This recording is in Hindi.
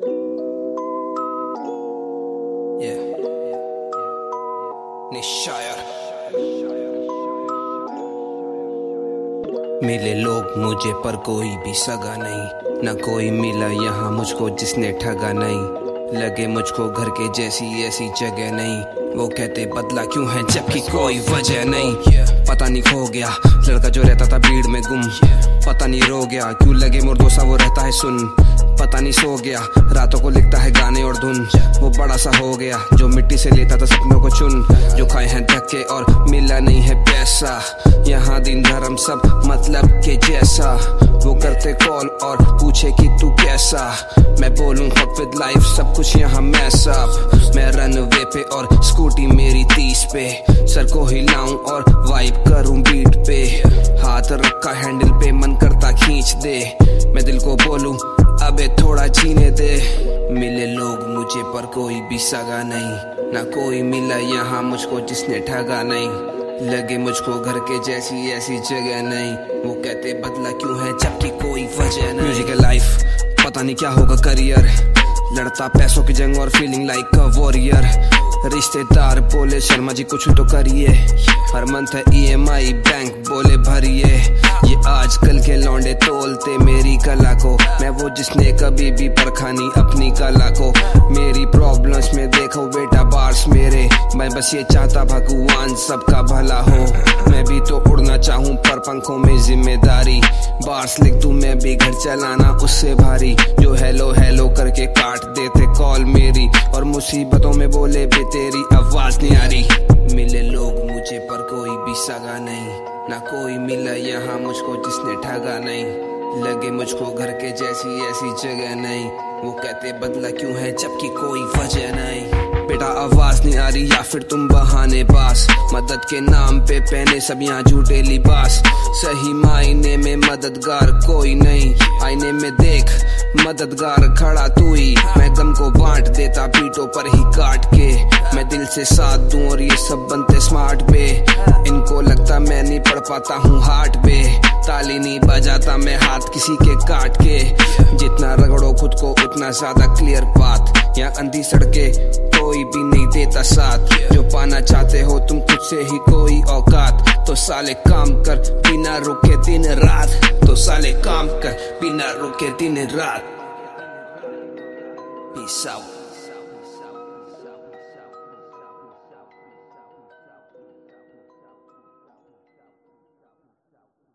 मिले लोग मुझे पर कोई भी सगा नहीं, ना कोई मिला यहाँ मुझको जिसने ठगा नहीं। लगे मुझको घर के जैसी ऐसी जगह नहीं, वो कहते बदला क्यों है जबकि कोई वजह नहीं। पता नहीं खो गया लड़का जो रहता था भीड़ में गुम, पता नहीं रो गया क्यों लगे मुर्दों सा वो रहता है सुन। पता नहीं सो गया रातों को लिखता है गाने और धुन, वो बड़ा सा हो गया जो मिट्टी से लेता था सपनों को चुन। जो खाए हैं धक्के और मिला नहीं है पैसा, यहाँ दिन धर्म सब मतलब के जैसा। वो करते कॉल और पूछे कि तू कैसा, मैं बोलूं हक विद लाइफ सब कुछ यहाँ मैस अप। मैं रनवे पे और स्कूटी मेरी 30 पे, सर को हिलाऊं और वाइब करूं बीट पे। हाथ रखा हैंडल पे मन करता खींच दे, मैं दिल को बोलूं अबे थोड़ा जीने दे। मिले लोग मुझे पर कोई भी सगा नहीं, ना कोई मिला यहाँ मुझको जिसने ठगा नहीं। लगे मुझको घर के जैसी ऐसी जगह नहीं, वो कहते बदला क्यों है जबकि कोई वजह नहीं। म्यूजिक है लाइफ पता नहीं क्या होगा करियर, लड़ता पैसों की जंग और फीलिंग लाइक अ वॉरियर। रिश्तेदार बोले शर्मा जी कुछ तो करिए, हर मंथ है EMI बैंक बोले भरिए। ये आजकल के लौंडे तोलते मेरी कला को, मैं वो जिसने कभी भी परखानी अपनी कला को। मेरी प्रॉब्लम्स में देखो बेटा बार्स मेरे, मैं बस ये चाहता भगवान सबका भला हो। मैं भी तो उड़ना चाहूं पर पंखों में जिम्मेदारी, बार्स लिख दूं मैं भी घर चलाना उससे भारी। जो हेलो हेलो करके काट देते कॉल मेरी, और मुसीबतों में बोले बे तेरी आवाज नहीं आ रही। मिले लोग मुझे पर कोई भी सगा नहीं, ना कोई मिला यहाँ मुझको जिसने ठगा नहीं। लगे मुझको घर के जैसी ऐसी जगह नहीं, वो कहते बदला क्यों है जबकि कोई वजह नहीं। बेटा आवाज नहीं आ रही या फिर तुम बहाने बास, मदद के नाम पे पहने सब यहाँ झूठे लिबास। सही मायने में मददगार कोई नहीं, आईने में देख मददगार खड़ा तू ही। मैं गम को बांट देता पीठों पर ही काट के, मैं दिल से साथ दूं और ये सब बनते स्मार्ट पे। इनको लगता मैं नहीं पढ़ पाता हूँ हार्ट पे, ताली नहीं बजाता मैं हाथ किसी के काट के। जितना रगड़ो खुद को उतना ज्यादा क्लियर बात, यहाँ अंधी सड़के कोई भी नहीं देता साथ। जो पाना चाहते हो तुम खुद से ही कोई औकात, तो साले काम कर बिना रुके दिन रात, तो साले काम कर बिना रुके दिन रात। Peace out.